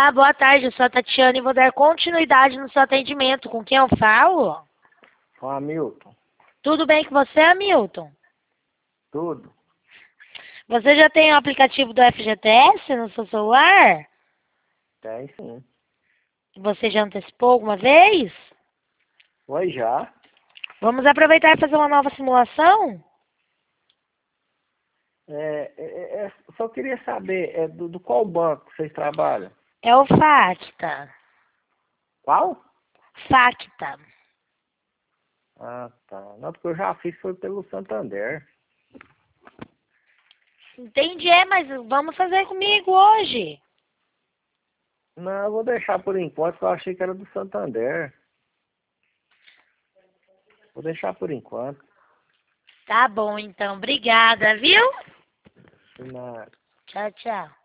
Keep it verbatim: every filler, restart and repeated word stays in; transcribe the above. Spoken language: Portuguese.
Olá, boa tarde. Eu sou a Tatiana e vou dar continuidade no seu atendimento. Com quem eu falo? Com Hamilton. Tudo bem com você, Hamilton? Tudo. Você já tem o aplicativo do F G T S no seu celular? Tem sim. Você já antecipou alguma vez? Oi, já? Vamos aproveitar e fazer uma nova simulação? É, é, é, só queria saber, é do, do qual banco vocês trabalham? É o Facta. Qual? Facta. Ah, tá. Não, porque eu já fiz foi pelo Santander. Entendi, é, mas vamos fazer comigo hoje. Não, eu vou deixar por enquanto, porque eu achei que era do Santander. Vou deixar por enquanto. Tá bom, então. Obrigada, viu? Na Tchau, tchau.